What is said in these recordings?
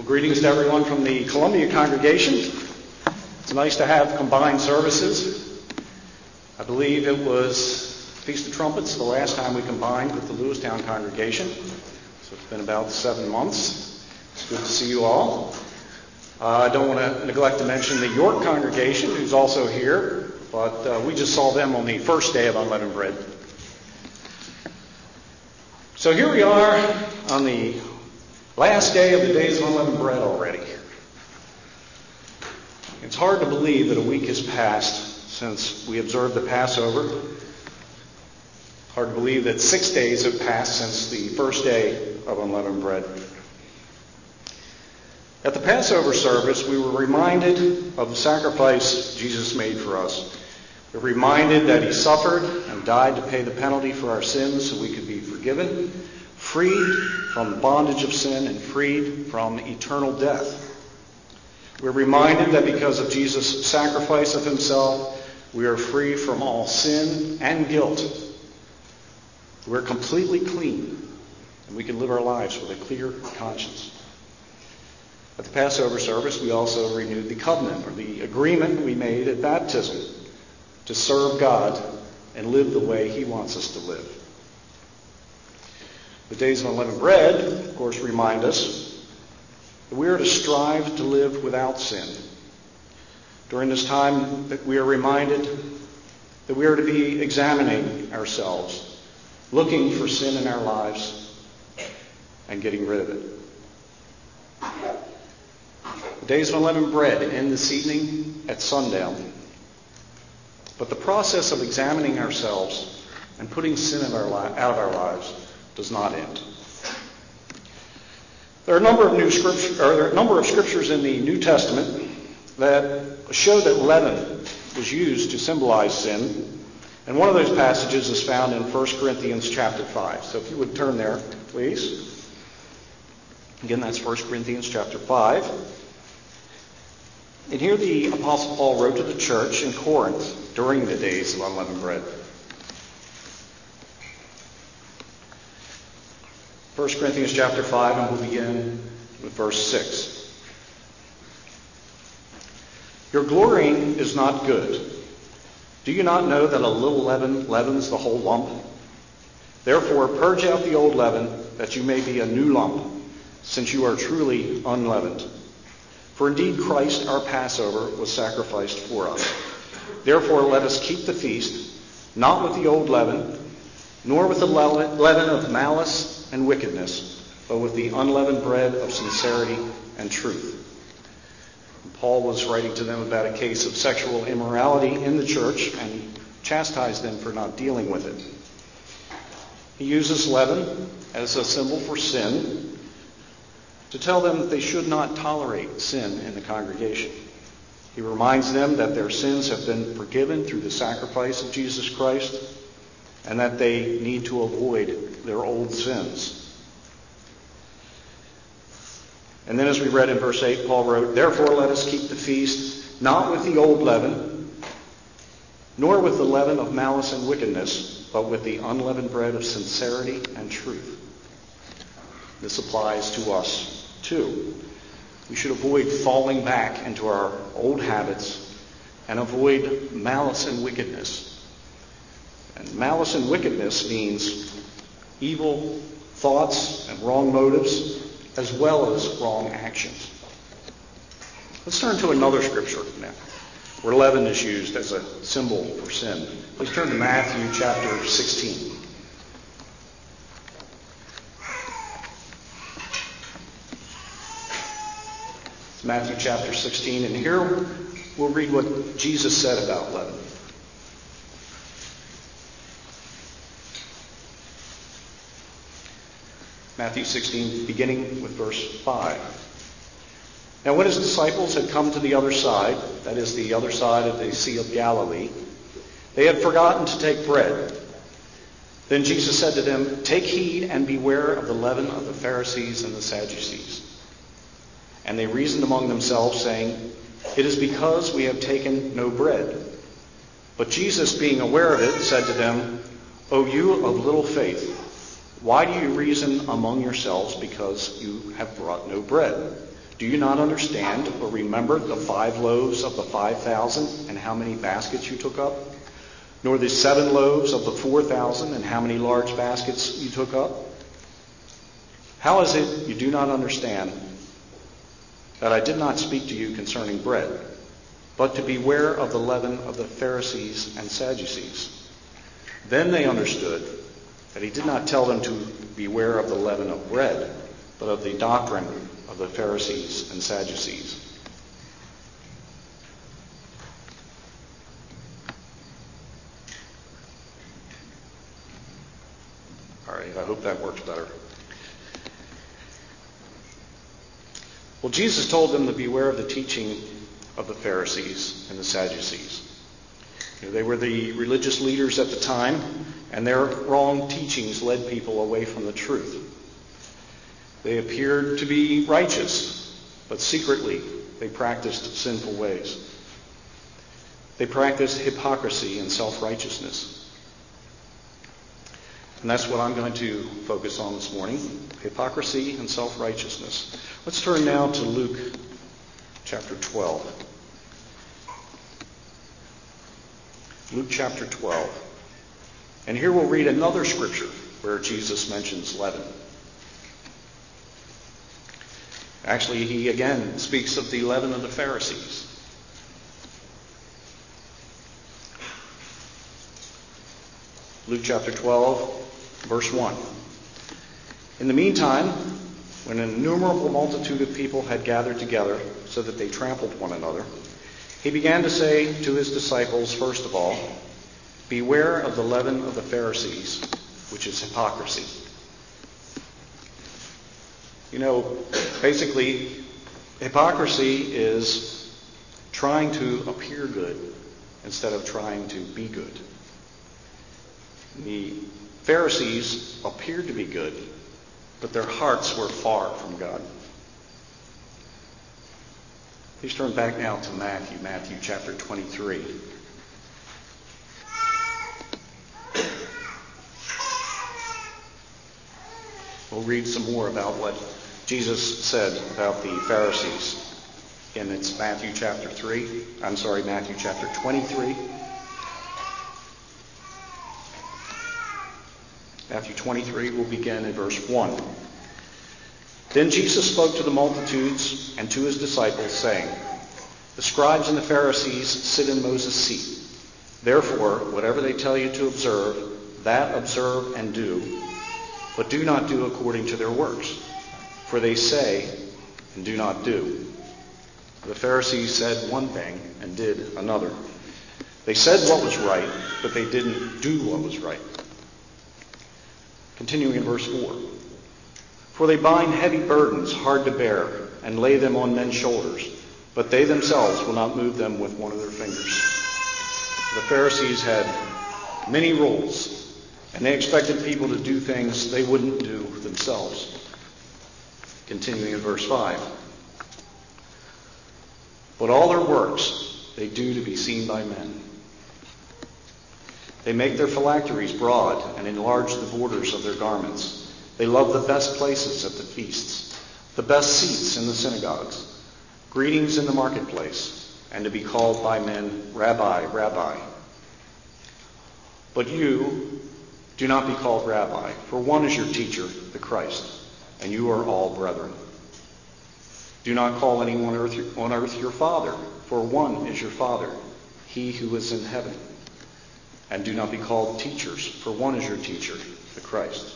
Well, greetings to everyone from the Columbia congregation. It's nice to have combined services. I believe it was Feast of Trumpets the last time we combined with the Lewistown congregation. So it's been about 7 months. It's good to see you all. I don't want to neglect to mention the York congregation, who's also here, but we just saw them on the first day of Unleavened Bread. So here we are on the last day of the Days of Unleavened Bread already. It's hard to believe that a week has passed since we observed the Passover. Hard to believe that 6 days have passed since the first day of Unleavened Bread. At the Passover service, we were reminded of the sacrifice Jesus made for us. We were reminded that he suffered and died to pay the penalty for our sins so we could be forgiven, freed from the bondage of sin, and freed from eternal death. We're reminded that because of Jesus' sacrifice of himself, we are free from all sin and guilt. We're completely clean, and we can live our lives with a clear conscience. At the Passover service, we also renewed the covenant, or the agreement we made at baptism, to serve God and live the way he wants us to live. The Days of Unleavened Bread, of course, remind us that we are to strive to live without sin. During this time, that we are reminded that we are to be examining ourselves, looking for sin in our lives, and getting rid of it. The Days of Unleavened Bread end this evening at sundown. But the process of examining ourselves and putting sin out of our lives does not end. There are a number of scriptures in the New Testament that show that leaven was used to symbolize sin. And one of those passages is found in 1 Corinthians chapter 5. So if you would turn there, please. Again, that's 1 Corinthians chapter 5. And here the Apostle Paul wrote to the church in Corinth during the Days of Unleavened Bread. 1 Corinthians chapter 5, and we'll begin with verse 6. Your glorying is not good. Do you not know that a little leaven leavens the whole lump? Therefore, purge out the old leaven, that you may be a new lump, since you are truly unleavened. For indeed Christ, our Passover, was sacrificed for us. Therefore, let us keep the feast, not with the old leaven, nor with the leaven of malice and wickedness, but with the unleavened bread of sincerity and truth. And Paul was writing to them about a case of sexual immorality in the church, and he chastised them for not dealing with it. He uses leaven as a symbol for sin to tell them that they should not tolerate sin in the congregation. He reminds them that their sins have been forgiven through the sacrifice of Jesus Christ, and that they need to avoid their old sins. And then as we read in verse 8, Paul wrote, Therefore let us keep the feast, not with the old leaven, nor with the leaven of malice and wickedness, but with the unleavened bread of sincerity and truth. This applies to us too. We should avoid falling back into our old habits and avoid malice and wickedness. And malice and wickedness means evil thoughts and wrong motives, as well as wrong actions. Let's turn to another scripture now, where leaven is used as a symbol for sin. Please turn to Matthew chapter 16. It's Matthew chapter 16, and here we'll read what Jesus said about leaven. Matthew 16, beginning with verse 5. Now when his disciples had come to the other side, that is the other side of the Sea of Galilee, they had forgotten to take bread. Then Jesus said to them, Take heed and beware of the leaven of the Pharisees and the Sadducees. And they reasoned among themselves, saying, It is because we have taken no bread. But Jesus, being aware of it, said to them, O you of little faith, why do you reason among yourselves because you have brought no bread? Do you not understand or remember the 5 loaves of the 5,000 and how many baskets you took up? Nor the 7 loaves of the 4,000 and how many large baskets you took up? How is it you do not understand that I did not speak to you concerning bread, but to beware of the leaven of the Pharisees and Sadducees? Then they understood that he did not tell them to beware of the leaven of bread, but of the doctrine of the Pharisees and Sadducees. All right, I hope that works better. Well, Jesus told them to beware of the teaching of the Pharisees and the Sadducees. They were the religious leaders at the time, and their wrong teachings led people away from the truth. They appeared to be righteous, but secretly they practiced sinful ways. They practiced hypocrisy and self-righteousness. And that's what I'm going to focus on this morning, hypocrisy and self-righteousness. Let's turn now to Luke chapter 12. Luke chapter 12. And here we'll read another scripture where Jesus mentions leaven. Actually, he again speaks of the leaven of the Pharisees. Luke chapter 12, verse 1. In the meantime, when an innumerable multitude of people had gathered together so that they trampled one another, he began to say to his disciples, first of all, beware of the leaven of the Pharisees, which is hypocrisy. Basically, hypocrisy is trying to appear good instead of trying to be good. The Pharisees appeared to be good, but their hearts were far from God. Please turn back now to Matthew chapter 23. We'll read some more about what Jesus said about the Pharisees. Again, it's Matthew chapter 23. Matthew 23 will begin in verse 1. Then Jesus spoke to the multitudes and to his disciples, saying, the scribes and the Pharisees sit in Moses' seat. Therefore, whatever they tell you to observe, that observe and do, but do not do according to their works. For they say and do not do. The Pharisees said one thing and did another. They said what was right, but they didn't do what was right. Continuing in verse 4. For they bind heavy burdens hard to bear and lay them on men's shoulders, but they themselves will not move them with one of their fingers. The Pharisees had many rules, and they expected people to do things they wouldn't do themselves. Continuing in verse 5. But all their works they do to be seen by men. They make their phylacteries broad and enlarge the borders of their garments. They love the best places at the feasts, the best seats in the synagogues, greetings in the marketplace, and to be called by men, Rabbi, Rabbi. But you do not be called Rabbi, for one is your teacher, the Christ, and you are all brethren. Do not call anyone on earth your father, for one is your Father, he who is in heaven. And do not be called teachers, for one is your teacher, the Christ.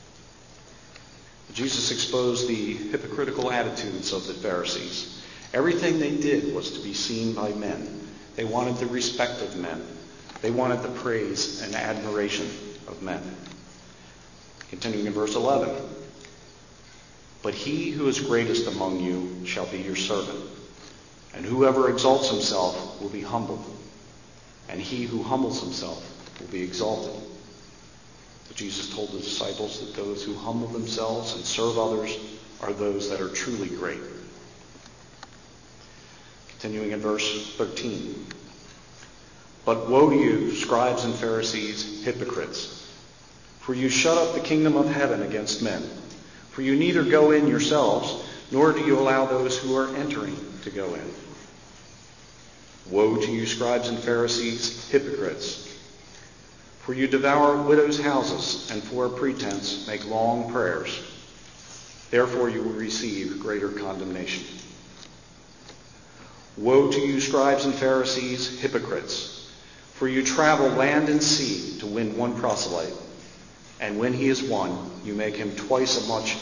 Jesus exposed the hypocritical attitudes of the Pharisees. Everything they did was to be seen by men. They wanted the respect of men. They wanted the praise and admiration of men. Continuing in verse 11. But he who is greatest among you shall be your servant. And whoever exalts himself will be humbled. And he who humbles himself will be exalted. But Jesus told the disciples that those who humble themselves and serve others are those that are truly great. Continuing in verse 13. But woe to you, scribes and Pharisees, hypocrites! For you shut up the kingdom of heaven against men. For you neither go in yourselves, nor do you allow those who are entering to go in. Woe to you, scribes and Pharisees, hypocrites! For you devour widows' houses, and for a pretense make long prayers. Therefore you will receive greater condemnation. Woe to you, scribes and Pharisees, hypocrites! For you travel land and sea to win one proselyte, and when he is won, you make him twice as much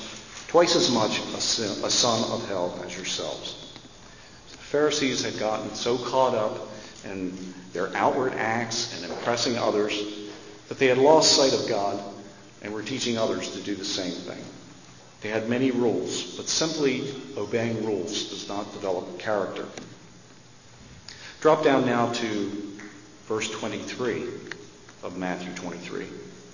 a son of hell as yourselves. The Pharisees had gotten so caught up in their outward acts and impressing others that they had lost sight of God and were teaching others to do the same thing. They had many rules, but simply obeying rules does not develop character. Drop down now to verse 23 of Matthew 23.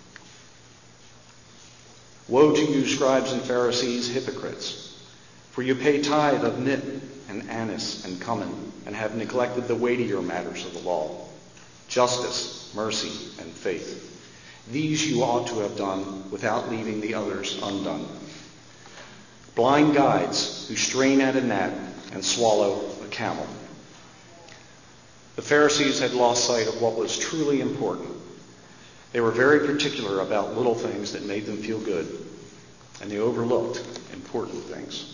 Woe to you, scribes and Pharisees, hypocrites! For you pay tithe of mint and anise and cumin, and have neglected the weightier matters of the law, justice, mercy, and faith. These you ought to have done without leaving the others undone. Blind guides who strain at a gnat and swallow a camel. The Pharisees had lost sight of what was truly important. They were very particular about little things that made them feel good, and they overlooked important things.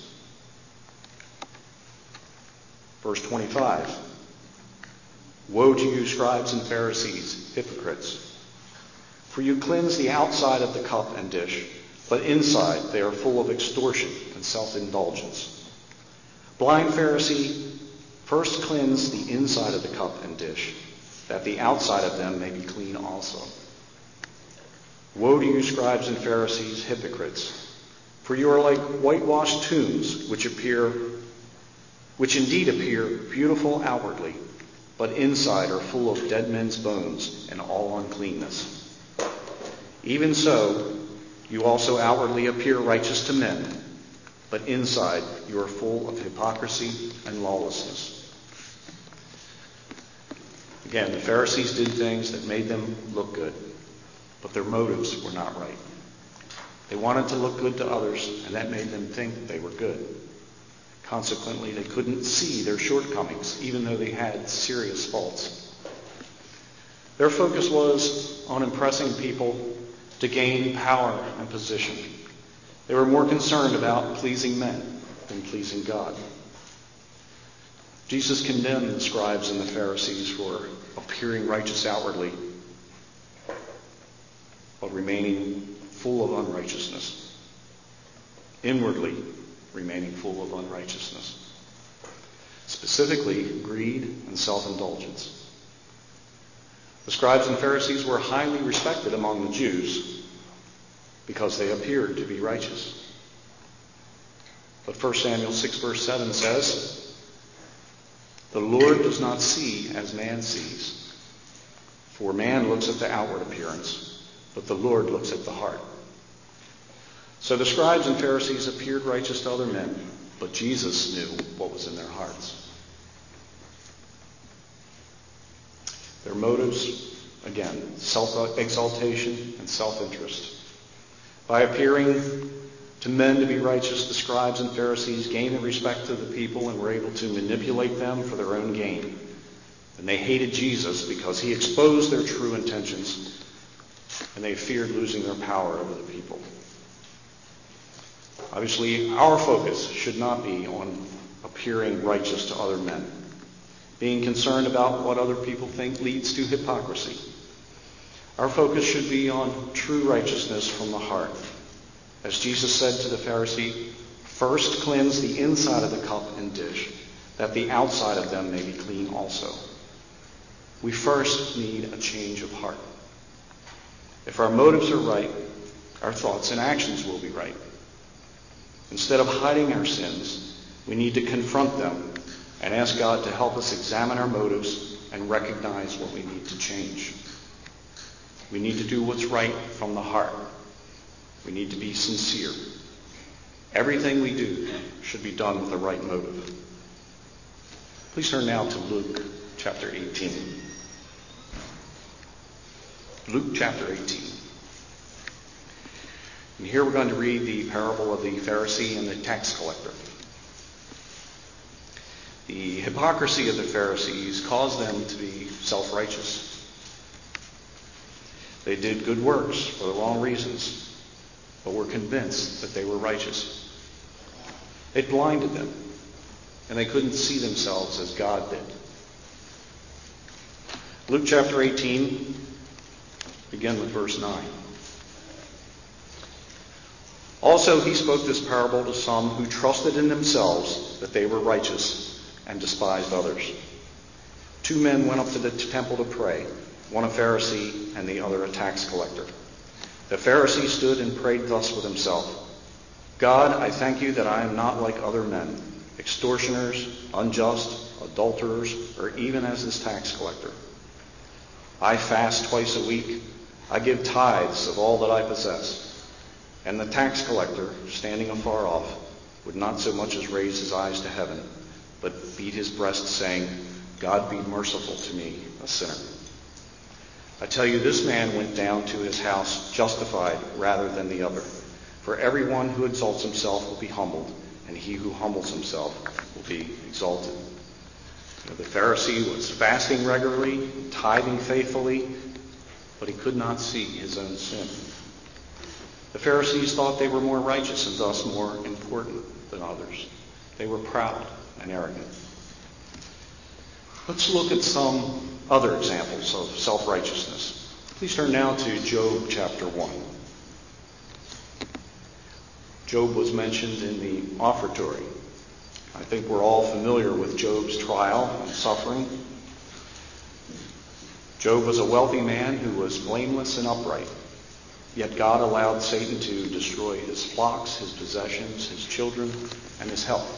Verse 25. Woe to you, scribes and Pharisees, hypocrites! For you cleanse the outside of the cup and dish, but inside they are full of extortion and self-indulgence. Blind Pharisee, first cleanse the inside of the cup and dish, that the outside of them may be clean also. Woe to you, scribes and Pharisees, hypocrites! For you are like whitewashed tombs, which indeed appear beautiful outwardly, but inside are full of dead men's bones and all uncleanness. Even so, you also outwardly appear righteous to men, but inside you are full of hypocrisy and lawlessness. Again, the Pharisees did things that made them look good, but their motives were not right. They wanted to look good to others, and that made them think they were good. Consequently, they couldn't see their shortcomings, even though they had serious faults. Their focus was on impressing people to gain power and position. They were more concerned about pleasing men than pleasing God. Jesus condemned the scribes and the Pharisees for appearing righteous outwardly, but remaining full of unrighteousness. Inwardly remaining full of unrighteousness. Specifically, greed and self-indulgence. The scribes and Pharisees were highly respected among the Jews because they appeared to be righteous. But 1 Samuel 6 verse 7 says, "The Lord does not see as man sees. For man looks at the outward appearance, but the Lord looks at the heart." So the scribes and Pharisees appeared righteous to other men, but Jesus knew what was in their hearts. Their motives, again, self-exaltation and self-interest. By appearing to men to be righteous, the scribes and Pharisees gained the respect of the people and were able to manipulate them for their own gain. And they hated Jesus because he exposed their true intentions, and they feared losing their power over the people. Obviously, our focus should not be on appearing righteous to other men. Being concerned about what other people think leads to hypocrisy. Our focus should be on true righteousness from the heart. As Jesus said to the Pharisee, "First cleanse the inside of the cup and dish, that the outside of them may be clean also." We first need a change of heart. If our motives are right, our thoughts and actions will be right. Instead of hiding our sins, we need to confront them and ask God to help us examine our motives and recognize what we need to change. We need to do what's right from the heart. We need to be sincere. Everything we do should be done with the right motive. Please turn now to Luke chapter 18. Luke chapter 18. And here we're going to read the parable of the Pharisee and the tax collector. The hypocrisy of the Pharisees caused them to be self-righteous. They did good works for the wrong reasons, but were convinced that they were righteous. It blinded them, and they couldn't see themselves as God did. Luke chapter 18, begin with verse 9. Also he spoke this parable to some who trusted in themselves that they were righteous and despised others. 2 men went up to the temple to pray, one a Pharisee and the other a tax collector. The Pharisee stood and prayed thus with himself: God, I thank you that I am not like other men, extortioners, unjust, adulterers, or even as this tax collector. I fast twice a week. I give tithes of all that I possess. And the tax collector, standing afar off, would not so much as raise his eyes to heaven, but beat his breast, saying, God be merciful to me, a sinner. I tell you, this man went down to his house justified rather than the other. For everyone who exalts himself will be humbled, and he who humbles himself will be exalted. The Pharisee was fasting regularly, tithing faithfully, but he could not see his own sin. The Pharisees thought they were more righteous and thus more important than others. They were proud and arrogant. Let's look at some other examples of self-righteousness. Please turn now to Job chapter 1. Job was mentioned in the offertory. I think we're all familiar with Job's trial and suffering. Job was a wealthy man who was blameless and upright. Yet God allowed Satan to destroy his flocks, his possessions, his children, and his health.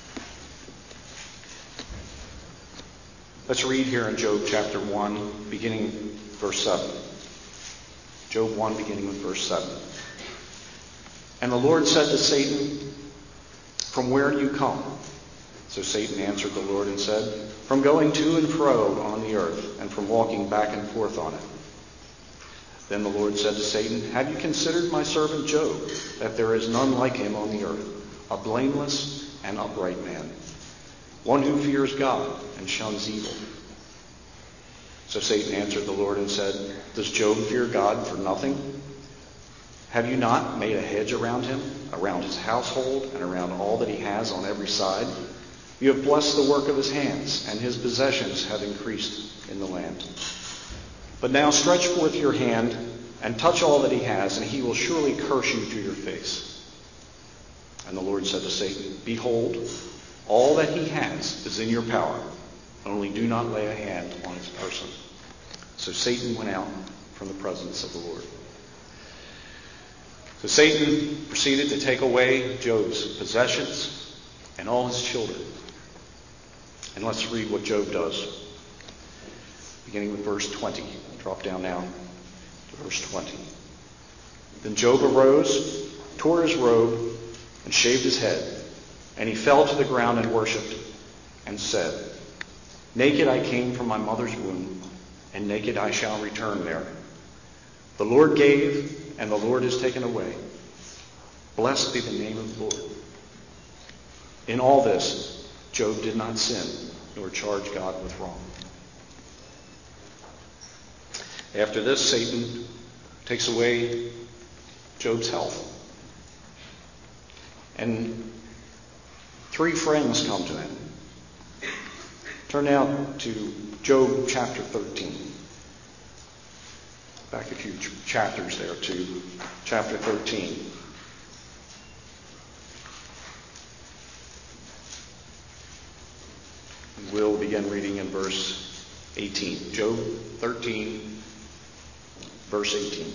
Let's read here in Job chapter 1, beginning verse 7. Job 1, beginning with verse 7. And the Lord said to Satan, from where do you come? So Satan answered the Lord and said, from going to and fro on the earth, and from walking back and forth on it. Then the Lord said to Satan, have you considered my servant Job, that there is none like him on the earth, a blameless and upright man, one who fears God and shuns evil? So Satan answered the Lord and said, does Job fear God for nothing? Have you not made a hedge around him, around his household, and around all that he has on every side? You have blessed the work of his hands, and his possessions have increased in the land. But now stretch forth your hand and touch all that he has, and he will surely curse you to your face. And the Lord said to Satan, behold, all that he has is in your power, only do not lay a hand on his person. So Satan went out from the presence of the Lord. So Satan proceeded to take away Job's possessions and all his children. And let's read what Job does. Beginning with verse 20. Drop down now to verse 20. Then Job arose, tore his robe, and shaved his head. And he fell to the ground and worshipped, and said, naked I came from my mother's womb, and naked I shall return there. The Lord gave, and the Lord has taken away. Blessed be the name of the Lord. In all this, Job did not sin, nor charge God with wrong. After this, Satan takes away Job's health. And 3 friends come to him. Turn now to Job chapter 13. Back a few chapters there to chapter 13. We'll begin reading in verse 18. Job 13, verse 18.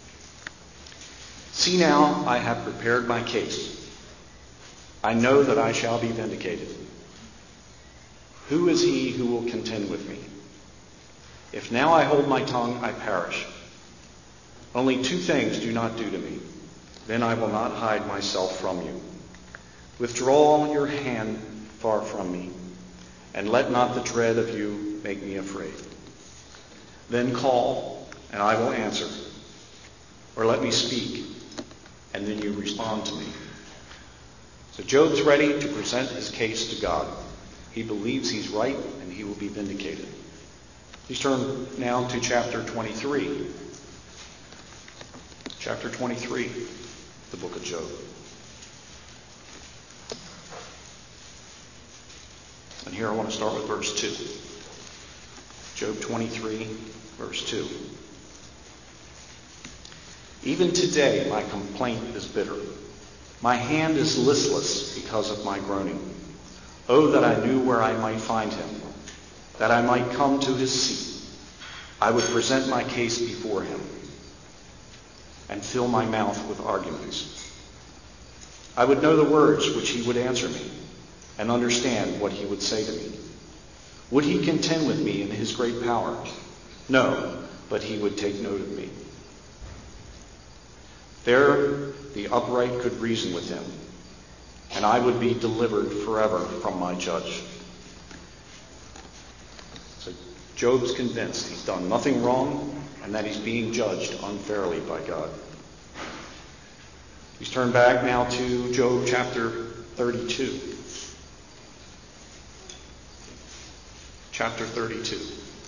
See now, I have prepared my case. I know that I shall be vindicated. Who is he who will contend with me? If now I hold my tongue, I perish. Only 2 things do not do to me. Then I will not hide myself from you. Withdraw your hand far from me, and let not the dread of you make me afraid. Then call, and I will answer. Or let me speak, and then you respond to me. So Job's ready to present his case to God. He believes he's right, and he will be vindicated. Please turn now to chapter 23. Chapter 23, the book of Job. And here I want to start with verse 2. Job 23, verse 2. Even today my complaint is bitter. My hand is listless because of my groaning. Oh, that I knew where I might find him, that I might come to his seat. I would present my case before him and fill my mouth with arguments. I would know the words which he would answer me and understand what he would say to me. Would he contend with me in his great power? No, but he would take note of me. There the upright could reason with him, and I would be delivered forever from my judge. So Job's convinced he's done nothing wrong and that he's being judged unfairly by God. Please turn back now to Job chapter 32. Chapter 32.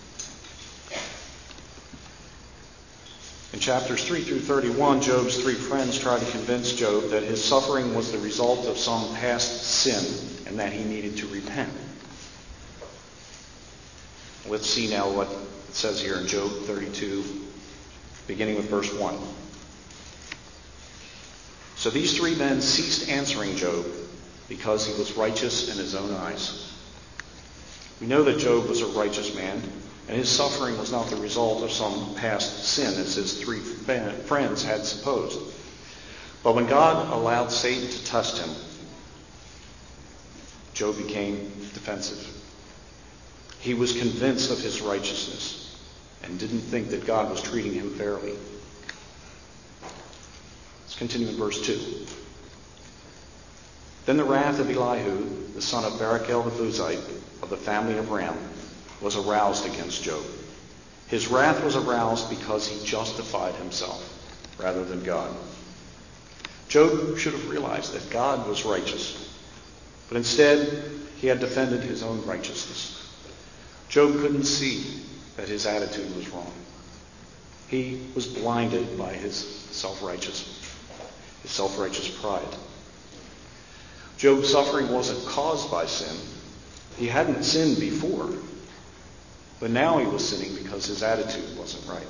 In chapters 3 through 31, Job's three friends try to convince Job that his suffering was the result of some past sin and that he needed to repent. Let's see now what it says here in Job 32, beginning with verse 1. So these three men ceased answering Job because he was righteous in his own eyes. We know that Job was a righteous man, and his suffering was not the result of some past sin, as his three friends had supposed. But when God allowed Satan to test him, Job became defensive. He was convinced of his righteousness and didn't think that God was treating him fairly. Let's continue in verse 2. Then the wrath of Elihu, the son of Barachel the Buzite, of the family of Ram, was aroused against Job. His wrath was aroused because he justified himself rather than God. Job should have realized that God was righteous, but instead he had defended his own righteousness. Job couldn't see that his attitude was wrong. He was blinded by his self-righteous pride. Job's suffering wasn't caused by sin. He hadn't sinned before, but now he was sinning because his attitude wasn't right.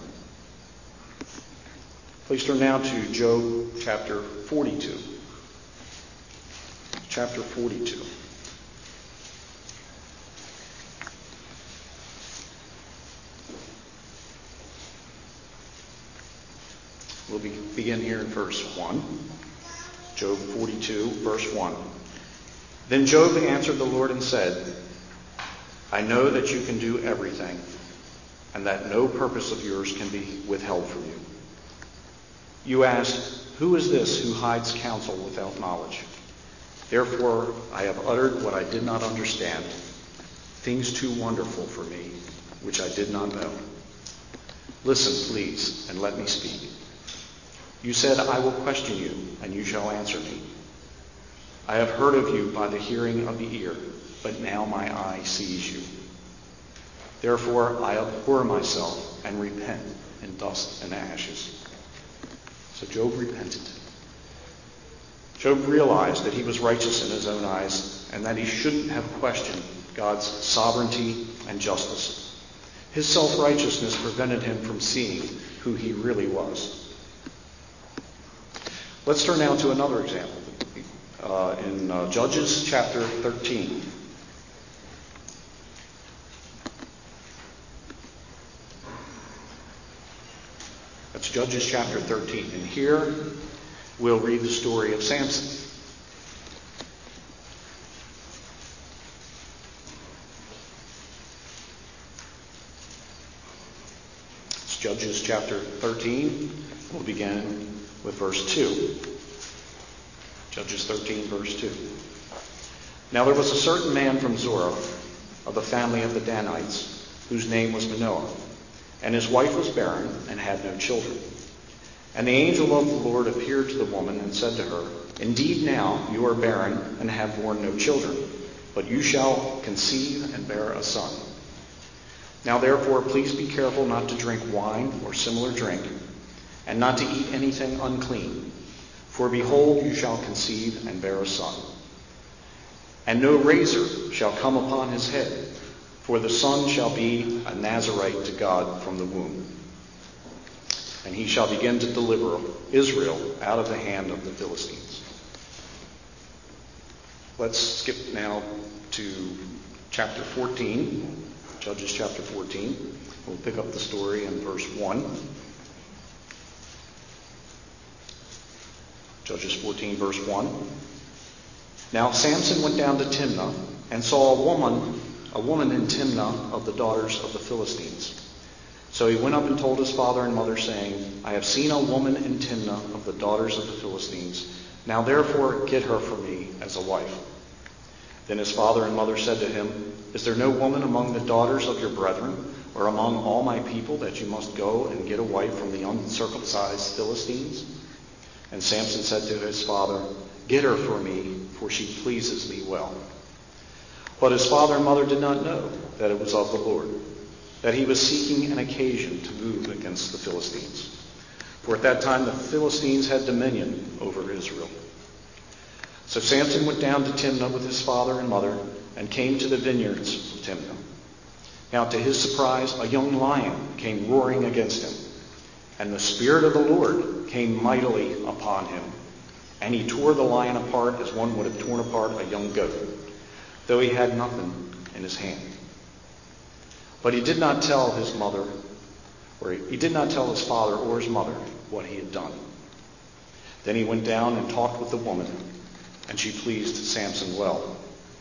Please turn now to Job chapter 42. Chapter 42. We'll begin here in verse 1. Job 42, verse 1. Then Job answered the Lord and said, I know that you can do everything, and that no purpose of yours can be withheld from you. You asked, who is this who hides counsel without knowledge? Therefore I have uttered what I did not understand, things too wonderful for me, which I did not know. Listen, please, and let me speak. You said, I will question you, and you shall answer me. I have heard of you by the hearing of the ear, but now my eye sees you. Therefore I abhor myself and repent in dust and ashes. So Job repented. Job realized that he was righteous in his own eyes and that he shouldn't have questioned God's sovereignty and justice. His self-righteousness prevented him from seeing who he really was. Let's turn now to another example in Judges chapter 13. That's Judges chapter 13. And here we'll read the story of Samson. It's Judges chapter 13. We'll begin with verse 2. Judges 13, verse 2. Now there was a certain man from Zorah, of the family of the Danites, whose name was Manoah, and his wife was barren and had no children. And the angel of the Lord appeared to the woman and said to her, Indeed now you are barren and have borne no children, but you shall conceive and bear a son. Now therefore, please be careful not to drink wine or similar drink, and not to eat anything unclean. For behold, you shall conceive and bear a son. And no razor shall come upon his head, for the son shall be a Nazarite to God from the womb. And he shall begin to deliver Israel out of the hand of the Philistines. Let's skip now to chapter 14, Judges chapter 14. We'll pick up the story in verse 1. Judges 14, verse 1. Now Samson went down to Timnah and saw a woman in Timnah of the daughters of the Philistines. So he went up and told his father and mother, saying, I have seen a woman in Timnah of the daughters of the Philistines. Now therefore get her for me as a wife. Then his father and mother said to him, Is there no woman among the daughters of your brethren, or among all my people, that you must go and get a wife from the uncircumcised Philistines? And Samson said to his father, Get her for me, for she pleases me well. But his father and mother did not know that it was of the Lord, that he was seeking an occasion to move against the Philistines. For at that time the Philistines had dominion over Israel. So Samson went down to Timnah with his father and mother, and came to the vineyards of Timnah. Now to his surprise, a young lion came roaring against him. And the Spirit of the Lord came mightily upon him. And he tore the lion apart as one would have torn apart a young goat, though he had nothing in his hand. But he did not tell his mother, or he did not tell his father or his mother what he had done. Then he went down and talked with the woman, and she pleased Samson well.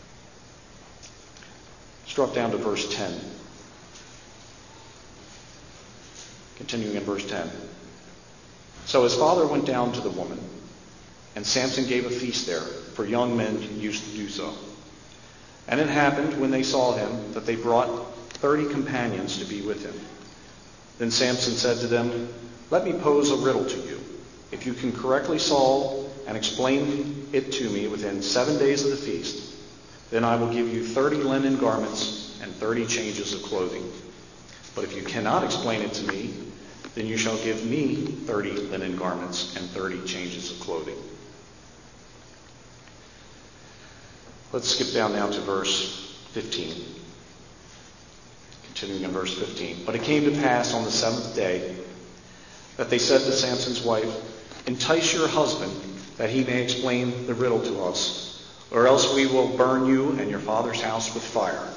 Let's drop down to verse 10. Continuing in verse 10. So his father went down to the woman, and Samson gave a feast there, for young men used to do so. And it happened, when they saw him, that they brought 30 companions to be with him. Then Samson said to them, Let me pose a riddle to you. If you can correctly solve and explain it to me within 7 days of the feast, then I will give you 30 linen garments and 30 changes of clothing. But if you cannot explain it to me, then you shall give me 30 linen garments and 30 changes of clothing. Let's skip down now to verse 15. Continuing in verse 15. But it came to pass on the 7th day that they said to Samson's wife, Entice your husband, that he may explain the riddle to us, or else we will burn you and your father's house with fire.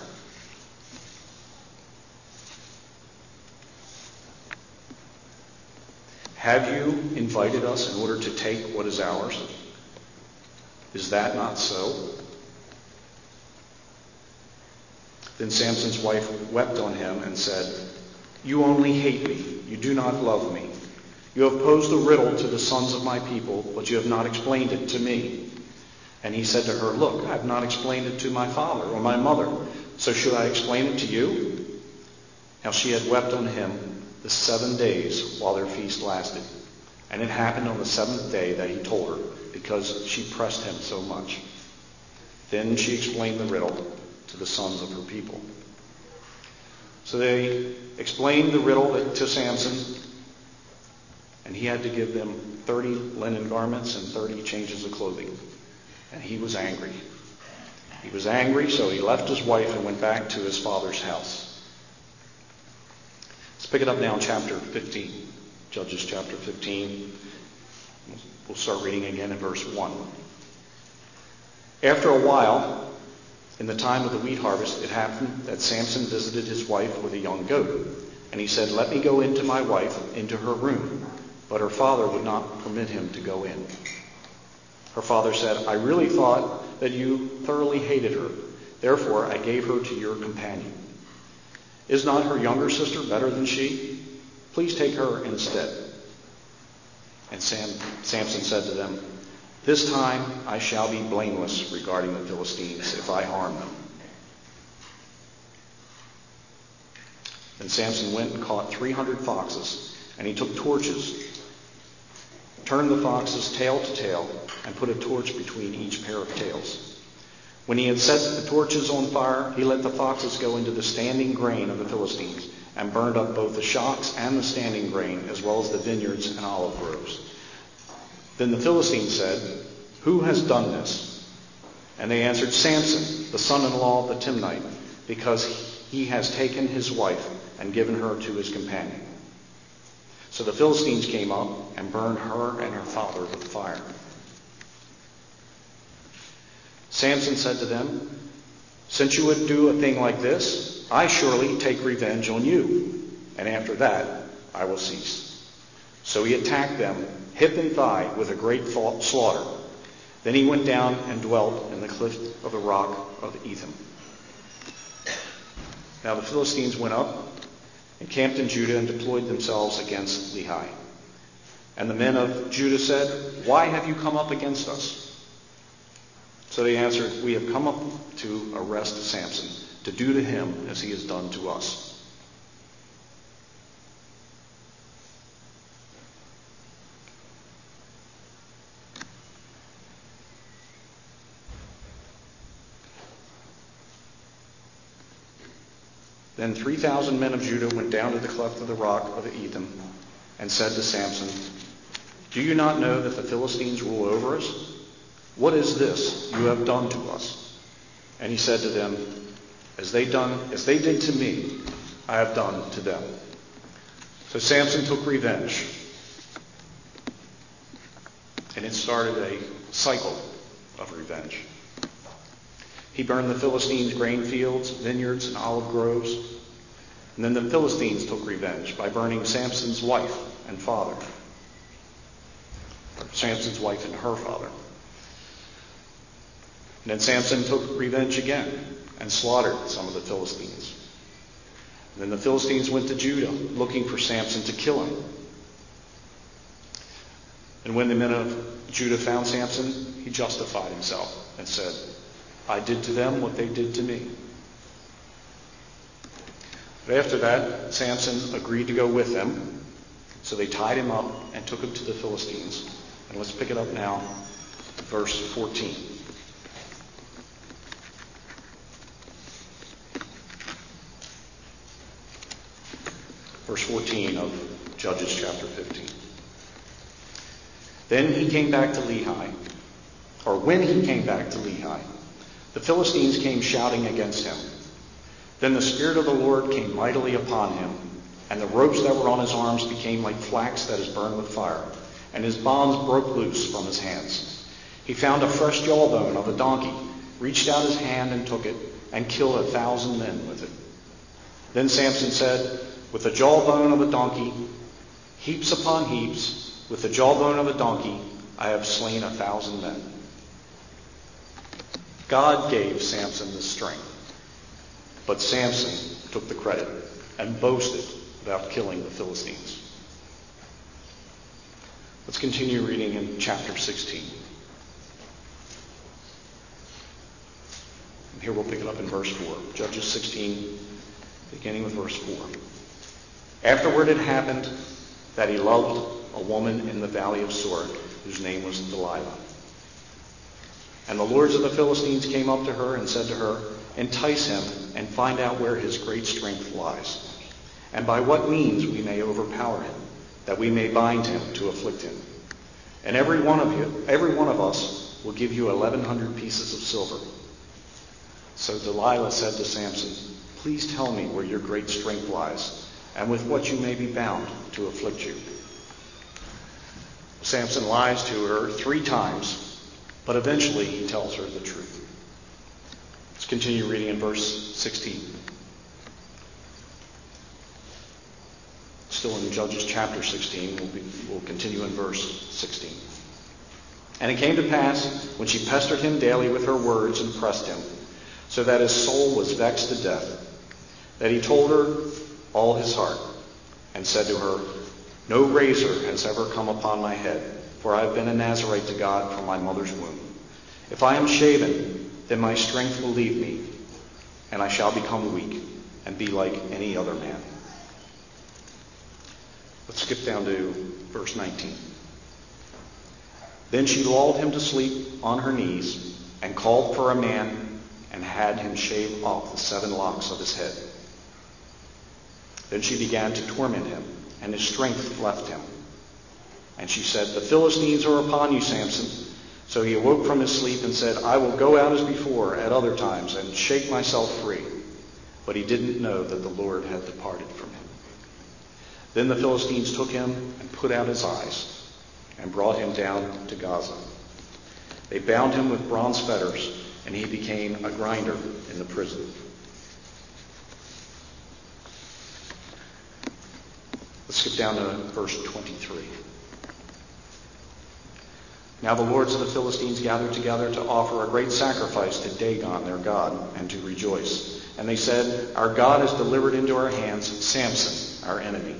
Have you invited us in order to take what is ours? Is that not so? Then Samson's wife wept on him and said, You only hate me. You do not love me. You have posed a riddle to the sons of my people, but you have not explained it to me. And he said to her, Look, I have not explained it to my father or my mother, so should I explain it to you? Now she had wept on him the 7 days while their feast lasted. And it happened on the 7th day that he told her, because she pressed him so much. Then she explained the riddle to the sons of her people. So they explained the riddle to Samson, and he had to give them 30 linen garments and 30 changes of clothing. And he was angry. He was angry, so he left his wife and went back to his father's house. Let's pick it up now in chapter 15. Judges chapter 15. We'll start reading again in verse 1. After a while, in the time of the wheat harvest, it happened that Samson visited his wife with a young goat. And he said, Let me go into my wife, into her room. But her father would not permit him to go in. Her father said, I really thought that you thoroughly hated her. Therefore, I gave her to your companion. Is not her younger sister better than she? Please take her instead. And Samson said to them, This time I shall be blameless regarding the Philistines if I harm them. Then Samson went and caught 300 foxes, and he took torches, turned the foxes tail to tail, and put a torch between each pair of tails. When he had set the torches on fire, he let the foxes go into the standing grain of the Philistines and burned up both the shocks and the standing grain, as well as the vineyards and olive groves. Then the Philistines said, "Who has done this?" And they answered, "Samson, the son-in-law of the Timnite, because he has taken his wife and given her to his companion." So the Philistines came up and burned her and her father with fire. Samson said to them, "Since you would do a thing like this, I surely take revenge on you, and after that I will cease." So he attacked them, hip and thigh, with a great slaughter. Then he went down and dwelt in the cliff of the rock of Etham. Now the Philistines went up and camped in Judah and deployed themselves against Lehi. And the men of Judah said, "Why have you come up against us?" So they answered, "We have come up to arrest Samson, to do to him as he has done to us." Then 3,000 men of Judah went down to the cleft of the rock of Etham and said to Samson, "Do you not know that the Philistines rule over us? What is this you have done to us?" And he said to them, As they did to me, I have done to them." So Samson took revenge. And it started a cycle of revenge. He burned the Philistines' grain fields, vineyards, and olive groves. And then the Philistines took revenge by burning Samson's wife and father. Or Samson's wife and her father. And then Samson took revenge again and slaughtered some of the Philistines. And then the Philistines went to Judah looking for Samson to kill him. And when the men of Judah found Samson, he justified himself and said, "I did to them what they did to me." But after that, Samson agreed to go with them. So they tied him up and took him to the Philistines. And let's pick it up now, verse 14. Verse 14 of Judges chapter 15. Then he came back to Lehi, or when he came back to Lehi, the Philistines came shouting against him. Then the Spirit of the Lord came mightily upon him, and the ropes that were on his arms became like flax that is burned with fire, and his bonds broke loose from his hands. He found a fresh jawbone of a donkey, reached out his hand and took it, and killed 1,000 men with it. Then Samson said, "With the jawbone of a donkey, heaps upon heaps, with the jawbone of a donkey, I have slain 1,000 men." God gave Samson the strength, but Samson took the credit and boasted about killing the Philistines. Let's continue reading in chapter 16. And here we'll pick it up in verse 4. Judges 16, beginning with verse 4. Afterward it happened that he loved a woman in the valley of Sorek, whose name was Delilah. And the lords of the Philistines came up to her and said to her, "Entice him and find out where his great strength lies, and by what means we may overpower him, that we may bind him to afflict him. And every one of us will give you 1,100 pieces of silver." So Delilah said to Samson, "Please tell me where your great strength lies, and with what you may be bound to afflict you." Samson lies to her 3 times, but eventually he tells her the truth. Let's continue reading in verse 16. Still in Judges chapter 16, we'll continue in verse 16. "And it came to pass, when she pestered him daily with her words and pressed him, so that his soul was vexed to death, that he told her all his heart, and said to her, 'No razor has ever come upon my head, for I have been a Nazarite to God from my mother's womb. If I am shaven, then my strength will leave me, and I shall become weak and be like any other man.'" Let's skip down to verse 19. "Then she lulled him to sleep on her knees and called for a man and had him shave off the 7 locks of his head. Then she began to torment him, and his strength left him. And she said, "The Philistines are upon you, Samson." So he awoke from his sleep and said, "I will go out as before at other times and shake myself free." But he didn't know that the Lord had departed from him. Then the Philistines took him and put out his eyes and brought him down to Gaza. They bound him with bronze fetters, and he became a grinder in the prison. Let's skip down to verse 23. Now the lords of the Philistines gathered together to offer a great sacrifice to Dagon, their god, and to rejoice. And they said, "Our God has delivered into our hands Samson, our enemy."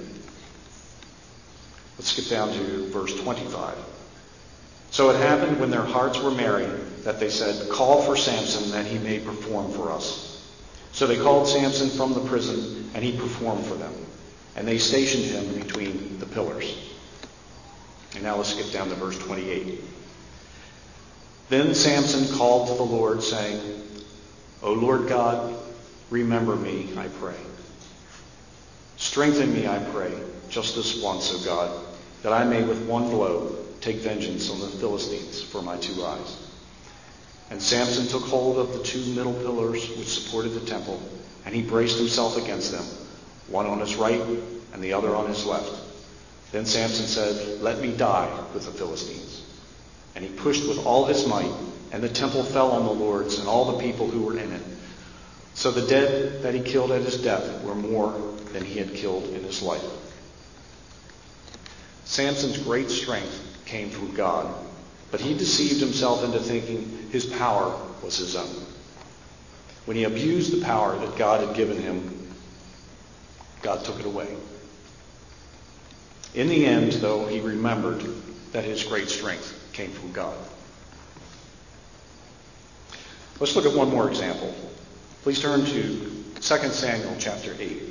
Let's skip down to verse 25. So it happened when their hearts were merry that they said, "Call for Samson that he may perform for us." So they called Samson from the prison, and he performed for them. And they stationed him between the pillars. And now let's skip down to verse 28. Then Samson called to the Lord, saying, "O Lord God, remember me, I pray. Strengthen me, I pray, just this once, O God, that I may with one blow take vengeance on the Philistines for my 2 eyes." And Samson took hold of the 2 middle pillars which supported the temple, and he braced himself against them, one on his right and the other on his left. Then Samson said, "Let me die with the Philistines." And he pushed with all his might, and the temple fell on the lords and all the people who were in it. So the dead that he killed at his death were more than he had killed in his life. Samson's great strength came from God, but he deceived himself into thinking his power was his own. When he abused the power that God had given him, God took it away. In the end, though, he remembered that his great strength came from God. Let's look at one more example. Please turn to 2 Samuel chapter 8.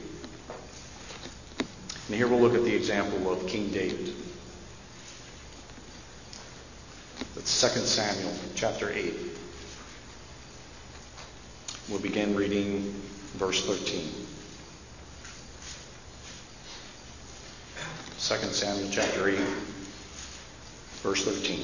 And here we'll look at the example of King David. That's 2 Samuel chapter 8. We'll begin reading verse 13. 2 Samuel chapter 8, verse 13.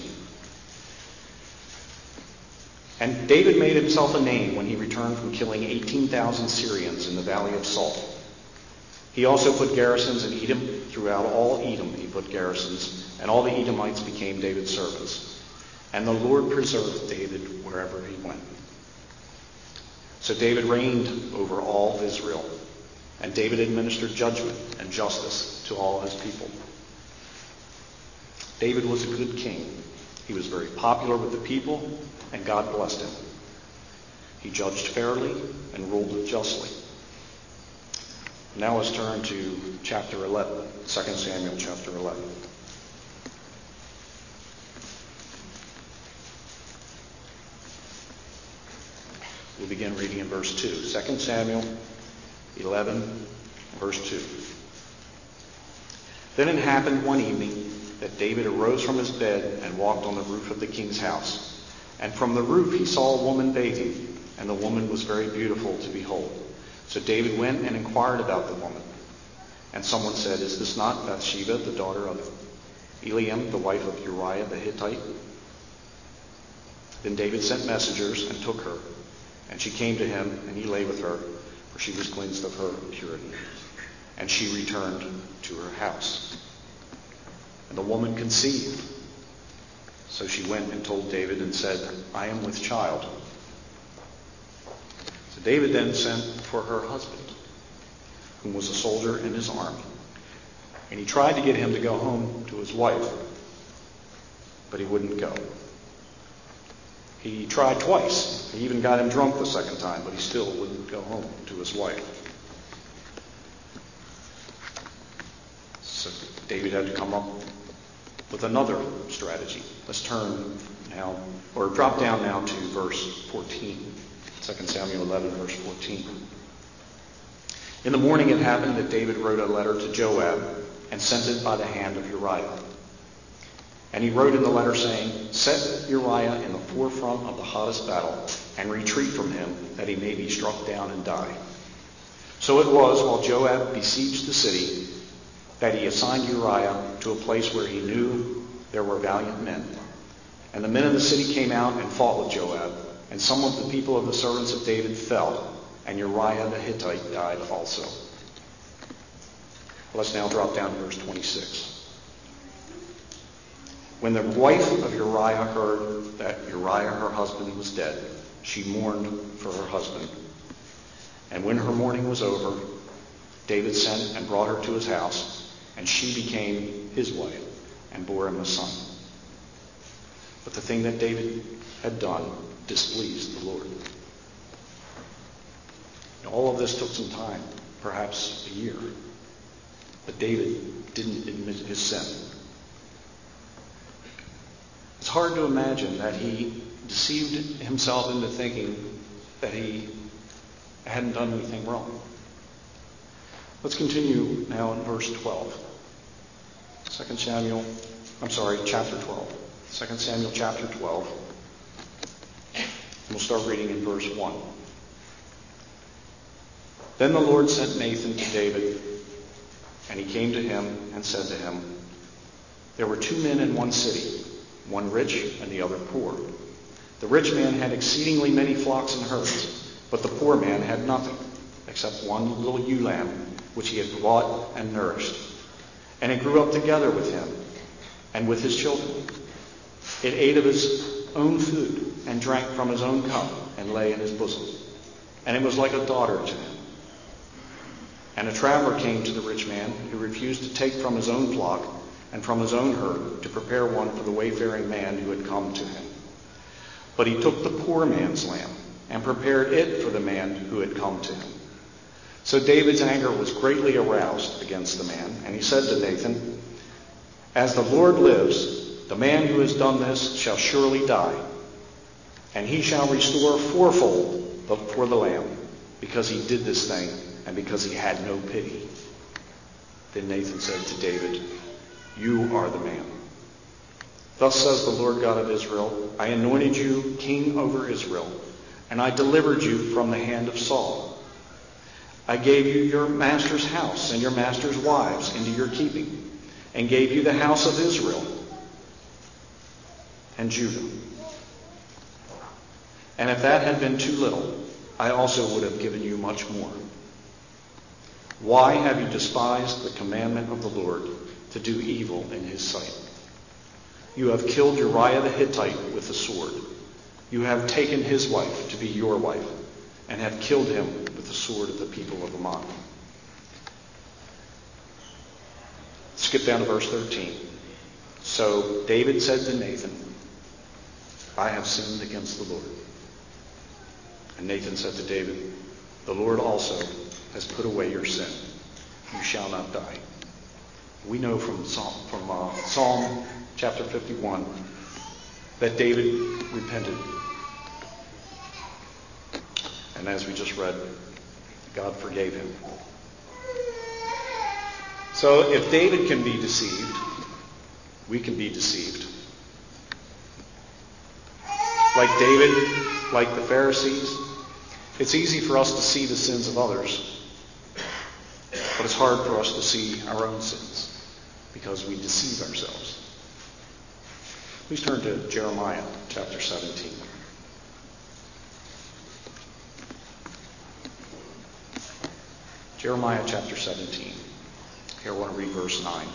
And David made himself a name when he returned from killing 18,000 Syrians in the valley of Salt. He also put garrisons in Edom. Throughout all Edom he put garrisons, and all the Edomites became David's servants. And the Lord preserved David wherever he went. So David reigned over all of Israel, and David administered judgment and justice to all his people. David was a good king. He was very popular with the people, and God blessed him. He judged fairly and ruled justly. Now let's turn to chapter 11, 2 Samuel chapter 11. We'll begin reading in verse 2. 2 Samuel 11, verse 2. Then it happened one evening that David arose from his bed and walked on the roof of the king's house. And from the roof he saw a woman bathing, and the woman was very beautiful to behold. So David went and inquired about the woman. And someone said, "Is this not Bathsheba, the daughter of Eliam, the wife of Uriah the Hittite?" Then David sent messengers and took her. And she came to him, and he lay with her, for she was cleansed of her impurity. And she returned to her house. And the woman conceived. So she went and told David and said, "I am with child." So David then sent for her husband, who was a soldier in his army. And he tried to get him to go home to his wife, but he wouldn't go. He tried twice. He even got him drunk the second time, but he still wouldn't go home to his wife. So David had to come up with another strategy. Let's turn now, or drop down now to verse 14. 2 Samuel 11, verse 14. In the morning it happened that David wrote a letter to Joab and sent it by the hand of Uriah. And he wrote in the letter saying, "Set Uriah in the forefront of the hottest battle, and retreat from him, that he may be struck down and die. So it was, while Joab besieged the city, that he assigned Uriah to a place where he knew there were valiant men. And the men of the city came out and fought with Joab, and some of the people of the servants of David fell, and Uriah the Hittite died also. Let's now drop down to verse 26. When the wife of Uriah heard that Uriah, her husband, was dead, she mourned for her husband. And when her mourning was over, David sent and brought her to his house, and she became his wife and bore him a son. But the thing that David had done displeased the Lord. Now, all of this took some time, perhaps a year. But David didn't admit his sin. It's hard to imagine that he deceived himself into thinking that he hadn't done anything wrong. Let's continue now in verse 12. Chapter 12. 2 Samuel chapter 12. We'll start reading in verse 1. Then the Lord sent Nathan to David, and he came to him and said to him, there were 2 men in one city, one rich and the other poor. The rich man had exceedingly many flocks and herds, but the poor man had nothing except one little ewe lamb, which he had bought and nourished. And it grew up together with him and with his children. It ate of his own food and drank from his own cup and lay in his bosom. And it was like a daughter to him. And a traveler came to the rich man, who refused to take from his own flock and from his own herd to prepare one for the wayfaring man who had come to him. But he took the poor man's lamb and prepared it for the man who had come to him. So David's anger was greatly aroused against the man, and he said to Nathan, as the Lord lives, the man who has done this shall surely die, and he shall restore fourfold for the lamb, because he did this thing and because he had no pity. Then Nathan said to David, you are the man. Thus says the Lord God of Israel, I anointed you king over Israel, and I delivered you from the hand of Saul. I gave you your master's house and your master's wives into your keeping, and gave you the house of Israel and Judah. And if that had been too little, I also would have given you much more. Why have you despised the commandment of the Lord to do evil in his sight? You have killed Uriah the Hittite with the sword. You have taken his wife to be your wife, and have killed him with the sword of the people of Ammon. Skip down to verse 13. So David said to Nathan, I have sinned against the Lord. And Nathan said to David, the Lord also has put away your sin. You shall not die. We know from Psalm chapter 51 that David repented. And as we just read, God forgave him. So if David can be deceived, we can be deceived. Like David, like the Pharisees, it's easy for us to see the sins of others, but it's hard for us to see our own sins because we deceive ourselves. Please turn to Jeremiah chapter 17. Jeremiah chapter 17. Here I want to read verse 9.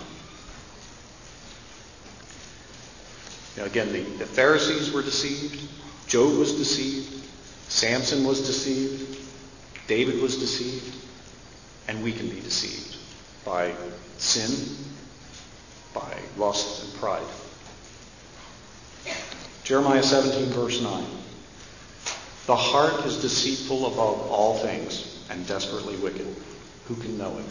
Now again, the Pharisees were deceived. Job was deceived. Samson was deceived. David was deceived. And we can be deceived by sin, by lust and pride. Jeremiah 17 verse 9. The heart is deceitful above all things and desperately wicked. Who can know it?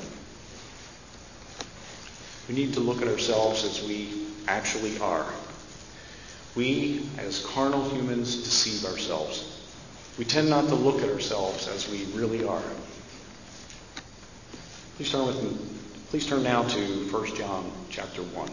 We need to look at ourselves as we actually are. We, as carnal humans, deceive ourselves. We tend not to look at ourselves as we really are. Please turn with me. Please turn now to 1 John chapter 1.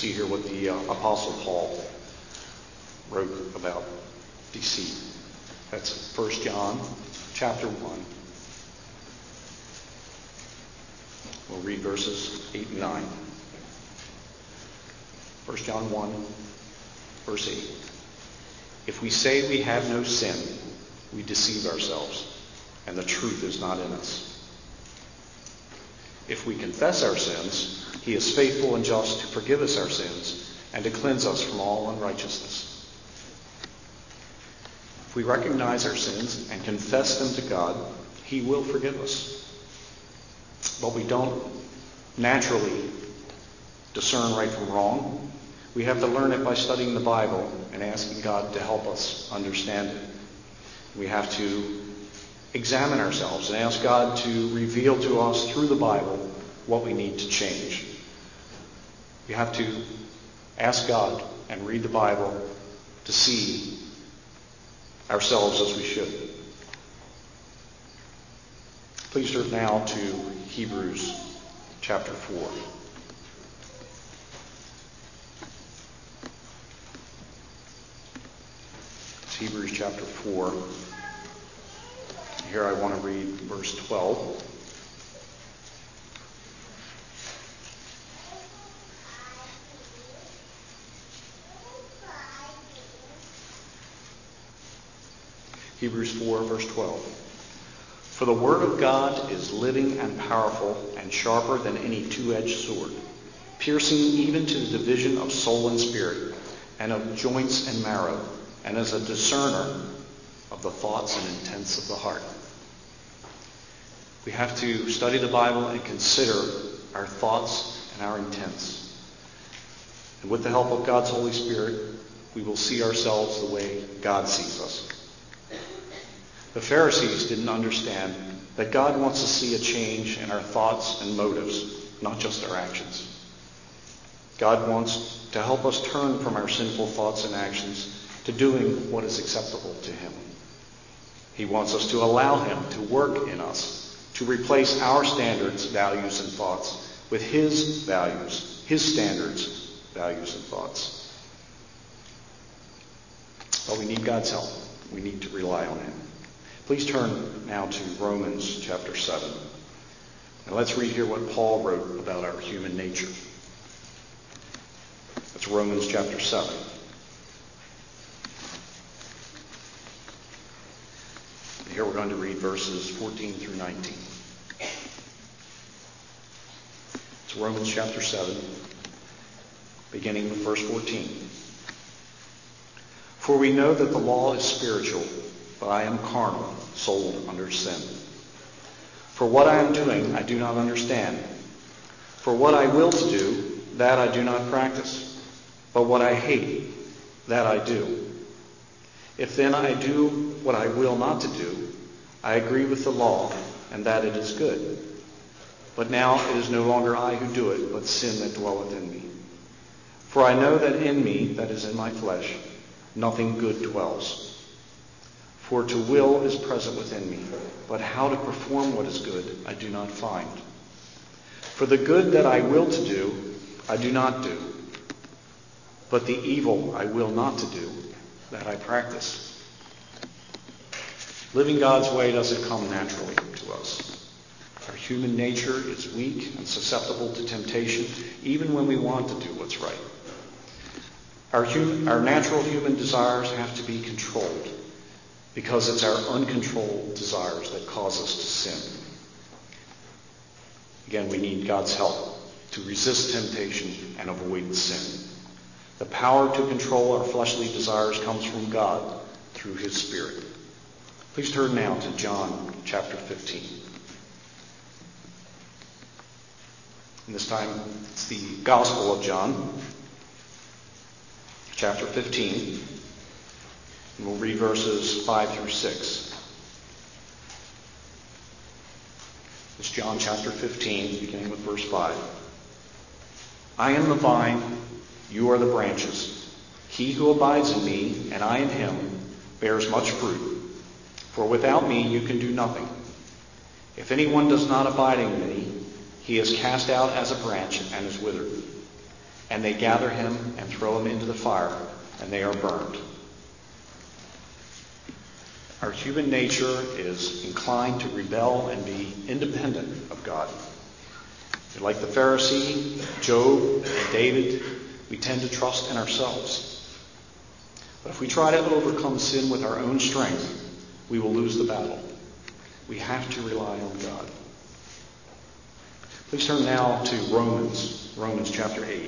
see here what the Apostle Paul wrote about deceit. That's 1 John chapter 1. We'll read verses 8 and 9. 1 John 1, verse 8. If we say we have no sin, we deceive ourselves, and the truth is not in us. If we confess our sins, he is faithful and just to forgive us our sins and to cleanse us from all unrighteousness. If we recognize our sins and confess them to God, he will forgive us. But we don't naturally discern right from wrong. We have to learn it by studying the Bible and asking God to help us understand it. We have to examine ourselves and ask God to reveal to us through the Bible what we need to change. We have to ask God and read the Bible to see ourselves as we should. Please turn now to Hebrews chapter 4. It's Hebrews chapter 4. Here I want to read verse 12. Hebrews 4, verse 12. For the word of God is living and powerful and sharper than any two-edged sword, piercing even to the division of soul and spirit, and of joints and marrow, and is a discerner of the thoughts and intents of the heart. We have to study the Bible and consider our thoughts and our intents. And with the help of God's Holy Spirit, we will see ourselves the way God sees us. The Pharisees didn't understand that God wants to see a change in our thoughts and motives, not just our actions. God wants to help us turn from our sinful thoughts and actions to doing what is acceptable to him. He wants us to allow him to work in us, to replace our standards, values, and thoughts with his values, his standards, values, and thoughts. But we need God's help. We need to rely on him. Please turn now to Romans chapter 7. And let's read here what Paul wrote about our human nature. That's Romans chapter 7. Here we're going to read verses 14 through 19. It's Romans chapter 7, beginning with verse 14. For we know that the law is spiritual, but I am carnal, sold under sin. For what I am doing, I do not understand. For what I will to do, that I do not practice. But what I hate, that I do. If then I do what I will not to do, I agree with the law, and that it is good. But now it is no longer I who do it, but sin that dwelleth in me. For I know that in me, that is in my flesh, nothing good dwells. For to will is present within me, but how to perform what is good I do not find. For the good that I will to do, I do not do. But the evil I will not to do, that I practice. Living God's way doesn't come naturally to us. Our human nature is weak and susceptible to temptation, even when we want to do what's right. Our natural human desires have to be controlled, because it's our uncontrolled desires that cause us to sin. Again, we need God's help to resist temptation and avoid sin. The power to control our fleshly desires comes from God through his Spirit. Please turn now to John chapter 15. And this time it's the Gospel of John, chapter 15. And we'll read verses 5 through 6. It's John chapter 15, beginning with verse 5. I am the vine, you are the branches. He who abides in me, and I in him, bears much fruit. For without me you can do nothing. If anyone does not abide in me, he is cast out as a branch and is withered. and they gather him and throw him into the fire, and they are burned. Our human nature is inclined to rebel and be independent of God. Like the Pharisee, Job, and David, we tend to trust in ourselves. But if we try to overcome sin with our own strength, we will lose the battle. We have to rely on God. Please turn now to Romans chapter 8.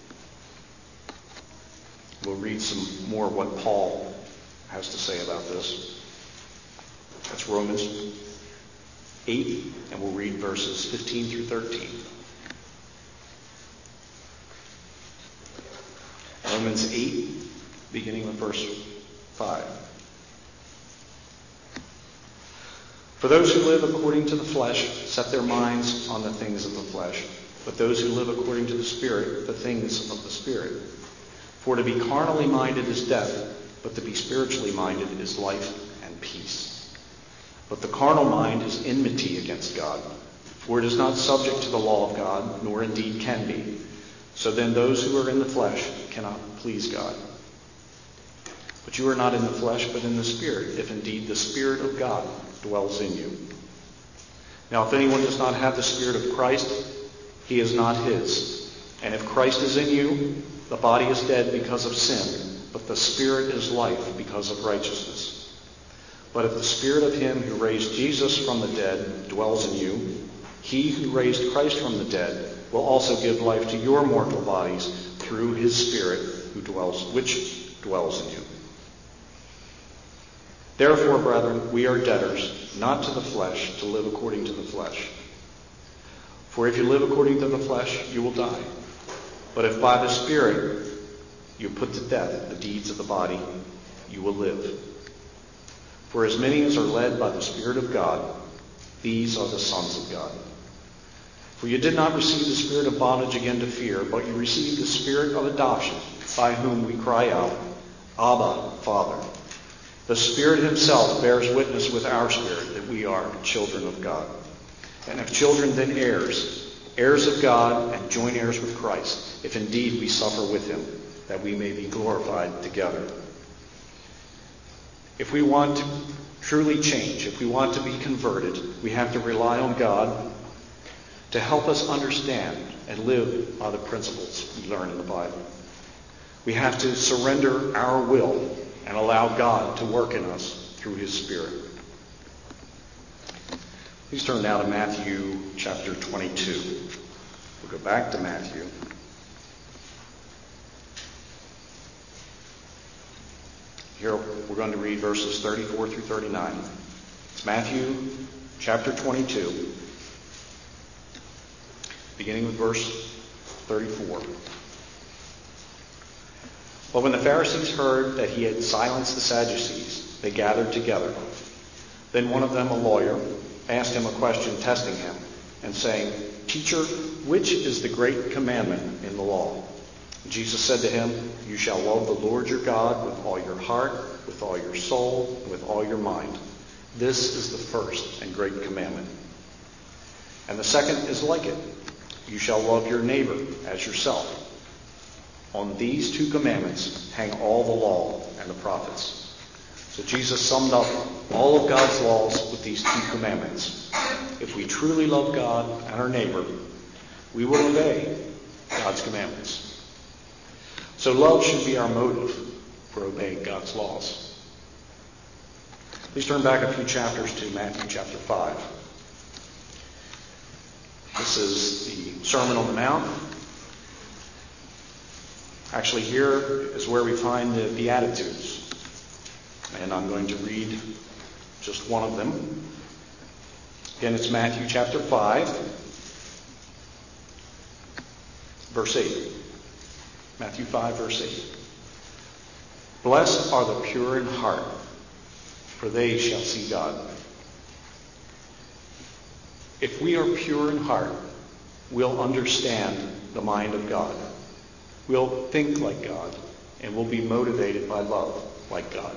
We'll read some more of what Paul has to say about this. That's Romans 8, and we'll read verses 15 through 13. Romans 8, beginning with verse 5. For those who live according to the flesh set their minds on the things of the flesh, but those who live according to the Spirit, the things of the Spirit. For to be carnally minded is death, but to be spiritually minded is life and peace. But the carnal mind is enmity against God, for it is not subject to the law of God, nor indeed can be. So then those who are in the flesh cannot please God. But you are not in the flesh, but in the Spirit, if indeed the Spirit of God dwells in you. Now if anyone does not have the Spirit of Christ, he is not his. And if Christ is in you, the body is dead because of sin, but the Spirit is life because of righteousness. But if the Spirit of him who raised Jesus from the dead dwells in you, he who raised Christ from the dead will also give life to your mortal bodies through his Spirit which dwells in you. Therefore, brethren, we are debtors, not to the flesh, to live according to the flesh. For if you live according to the flesh, you will die. But if by the Spirit you put to death the deeds of the body, you will live. For as many as are led by the Spirit of God, these are the sons of God. For you did not receive the spirit of bondage again to fear, but you received the Spirit of adoption, by whom we cry out, Abba, Father. The Spirit himself bears witness with our spirit that we are children of God. And if children, then heirs, heirs of God and joint heirs with Christ, if indeed we suffer with him, that we may be glorified together. If we want to truly change, if we want to be converted, we have to rely on God to help us understand and live by the principles we learn in the Bible. We have to surrender our will and allow God to work in us through his Spirit. Please turn now to Matthew chapter 22. We'll go back to Matthew. Here we're going to read verses 34 through 39. It's Matthew chapter 22, beginning with verse 34. But when the Pharisees heard that he had silenced the Sadducees, they gathered together. Then one of them, a lawyer, asked him a question, testing him, and saying, Teacher, which is the great commandment in the law? Jesus said to him, You shall love the Lord your God with all your heart, with all your soul, and with all your mind. This is the first and great commandment. And the second is like it. You shall love your neighbor as yourself. On these two commandments hang all the law and the prophets. So Jesus summed up all of God's laws with these two commandments. If we truly love God and our neighbor, we will obey God's commandments. So love should be our motive for obeying God's laws. Please turn back a few chapters to Matthew chapter 5. This is the Sermon on the Mount. Actually, here is where we find the Beatitudes. And I'm going to read just one of them. Again, it's Matthew chapter 5, verse 8. Matthew 5, verse 8. Blessed are the pure in heart, for they shall see God. If we are pure in heart, we'll understand the mind of God. We'll think like God, and we'll be motivated by love like God.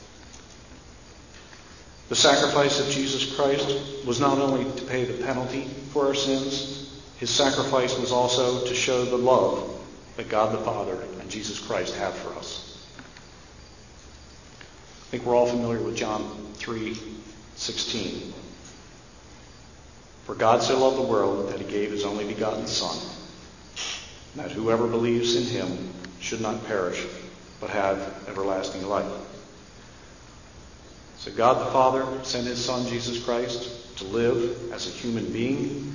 The sacrifice of Jesus Christ was not only to pay the penalty for our sins, his sacrifice was also to show the love that God the Father and Jesus Christ have for us. I think we're all familiar with John 3:16. For God so loved the world that he gave his only begotten Son, that whoever believes in him should not perish, but have everlasting life. So God the Father sent his Son, Jesus Christ, to live as a human being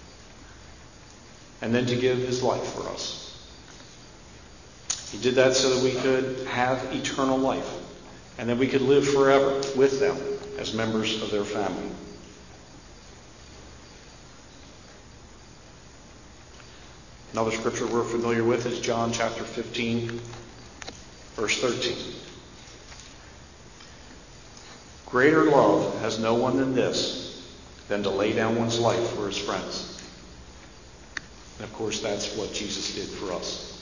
and then to give his life for us. He did that so that we could have eternal life and that we could live forever with them as members of their family. Another scripture we're familiar with is John chapter 15, verse 13. Greater love has no one than this, than to lay down one's life for his friends. And of course, that's what Jesus did for us.